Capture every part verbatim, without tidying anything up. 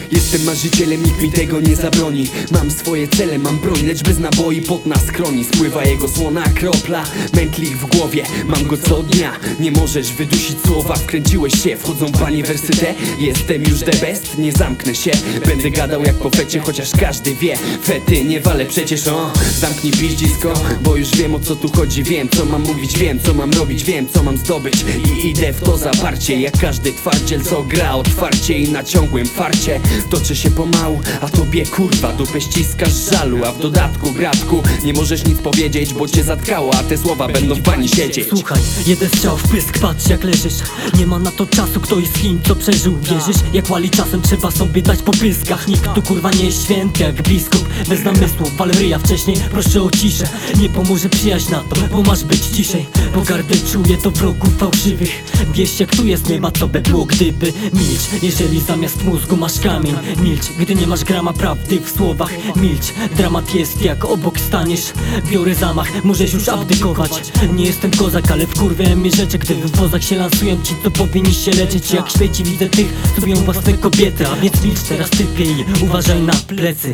Jestem marzycielem, nikt mi tego nie zabroni. Mam swoje cele, mam broń, lecz bez naboi pot na skroni. Spływa jego słona kropla, mętlik w głowie. Mam go co dnia, nie możesz wydusić słowa. Wkręciłeś się, wchodzą panie wersy te. Jestem już the best, nie zamknę się. Będę gadał jak po fecie, chociaż każdy wie. Fety nie walę przecież, o. Zamknij piździsko, bo już wiem o co tu chodzi. Wiem co mam mówić, wiem co mam robić, wiem co mam zdobyć. I idę w to zaparcie, jak każdy twardziel, co gra otwarcie i na ciągłym farcie. Toczę się pomału, a tobie kurwa dupę ściskasz z żalu. A w dodatku, bratku, nie możesz nic powiedzieć, bo cię zatkało, a te słowa będą w pani siedzieć. Słuchaj, jeden strzał w pysk, patrz jak leżysz. Nie ma na to czasu, kto jest kim, co przeżył. Wierzysz, jak łali czasem trzeba sobie dać po pyskach. Nikt tu kurwa nie jest święty jak biskup bez namysłu, Waleryja wcześniej, proszę o ciszę. Nie pomoże przyjaźń na to, bo masz być ciszej. Pogardę czuję to wrogów fałszywych. Wiesz jak tu jest, nie ma co by było gdyby. Milcz, jeżeli zamiast mózgu masz kamień. Milcz, gdy nie masz grama prawdy w słowach. Milcz, dramat jest jak obok staniesz. Biorę zamach, możesz już abdykować. Nie jestem kozak, ale wkurwiają mnie rzeczy. Gdy w wozach się lansują ci, co powinni się leczyć. Jak w świecie widzę tych, co biją własne kobiety. A więc milcz teraz typie i uważaj na plecy.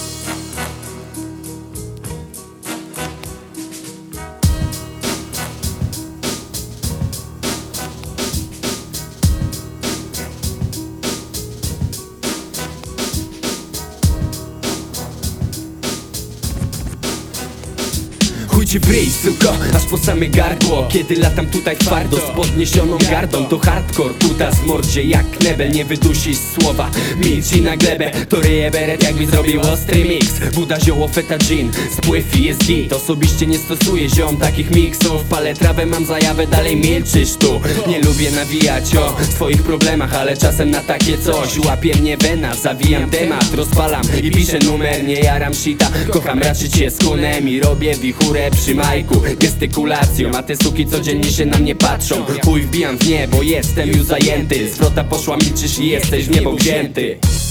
Chuj ci w ryj, suko, aż po same gardło. Kiedy latam tutaj twardo, z podniesioną gardą. To hardcore, kuta z mordzie jak knebel. Nie wydusisz słowa, milcz i na glebę. To ryje beret jakby zrobił ostry mix. Buda, zioło, feta, gin, spływ i jest git. Osobiście nie stosuję ziom takich miksów. Palę trawę, mam zajawę, dalej milczysz tu. Nie lubię nawijać o swoich problemach, ale czasem na takie coś łapie mnie wena. Zawijam temat, rozpalam i piszę numer. Nie jaram shita, kocham raczyć się z kunem i robię wichurę przy majku, gestykulacją. A te suki codziennie się na mnie patrzą. Chuj wbijam w nie, bo jestem już zajęty. Zwrota poszła, milczysz i jesteś w niebo wzięty.